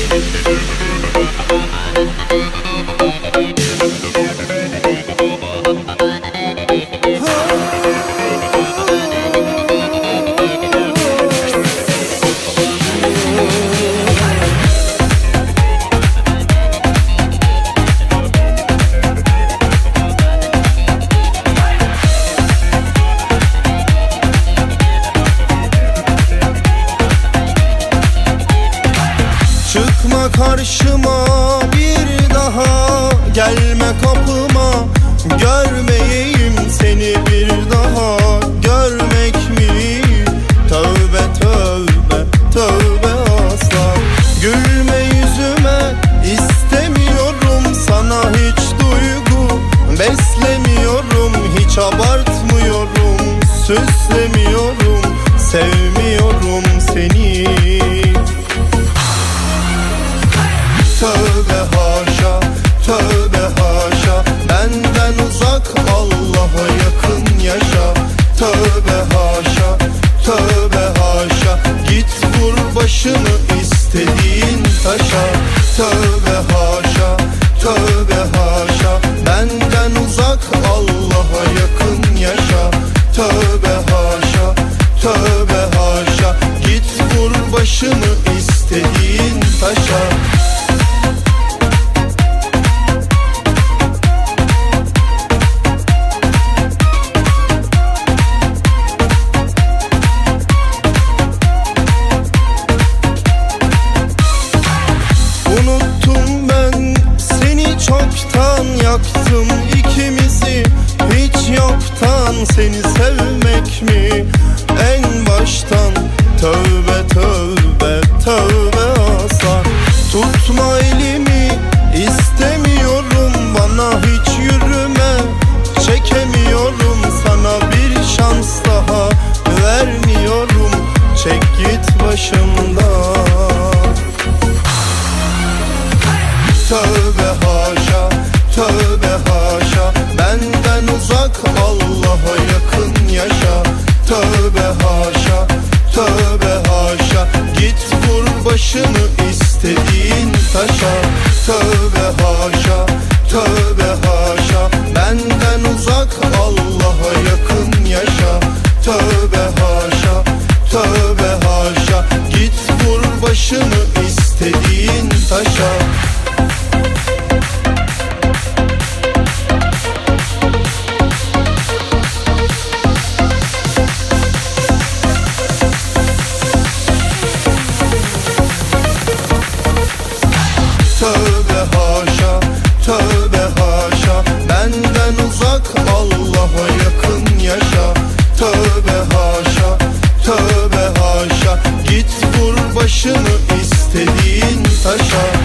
Çıkma karşıma bir daha, gelme kapıma, görmeyeyim seni bir daha. Görmek mi? Tövbe tövbe tövbe asla. Gülme yüzüme, istemiyorum sana hiç duygu beslemiyorum, hiç abartmıyorum, süslemiyorum, sevmiyorum seni. Tövbe haşa, tövbe haşa, benden uzak Allah'a yakın yaşa. Tövbe haşa, tövbe haşa, git vur başını istediğin taşa. Tövbe haşa, tövbe haşa, benden uzak Allah'a yakın yaşa. Tövbe haşa, tövbe haşa, git vur başını istediğin taşa. Unuttum ben seni çoktan, yaktım ikimizi hiç yoktan. Seni sevmek mi en baştan? Tövbe tövbe tövbe asla. Tutma elimi, istemiyorum, bana hiç yürüme, çekemiyorum. Sana bir şans daha vermiyorum, çek git başımdan. Tövbe haşa, tövbe haşa, benden uzak Allah'a yakın yaşa. Tövbe haşa, tövbe haşa, git vur başını istediğin taşa. Tövbe haşa, tövbe haşa, benden uzak Allah'a yakın yaşa. Tövbe haşa, tövbe haşa, git vur başını istediğin taşa. Tövbe haşa, tövbe haşa, benden uzak Allah'a yakın yaşa. Tövbe haşa, tövbe haşa, git vur başını istediğin taşa.